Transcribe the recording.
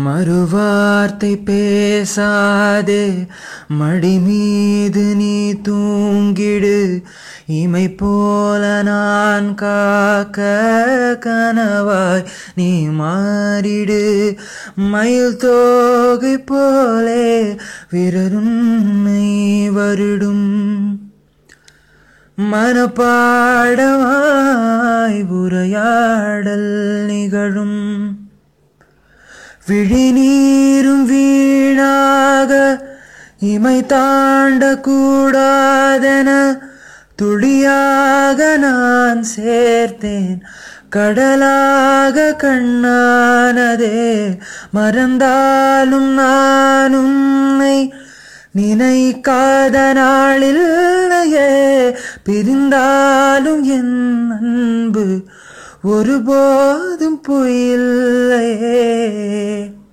மறுவார்த்தை பேசாதே, மடி மீது நீ தூங்கிடு. இமை போல நான் காக்க கனவாய் நீ மாறிடு. மயில் தோகை போலே விரலுன்னை வருடும். மனப்பாடமாய் உரையாடல் நிகழும். விழிநீரும் வீணாக இமை தாண்ட கூடாதென துளியாக நான் சேர்த்தேன். கடலாக கண்ணானதே, மறந்தாலும் நான் உன்னை நினைக்காத நாளில்லையே. பிரிந்தாலும் என் அன்பு ஒருபோதும் பொய்யில்லையே.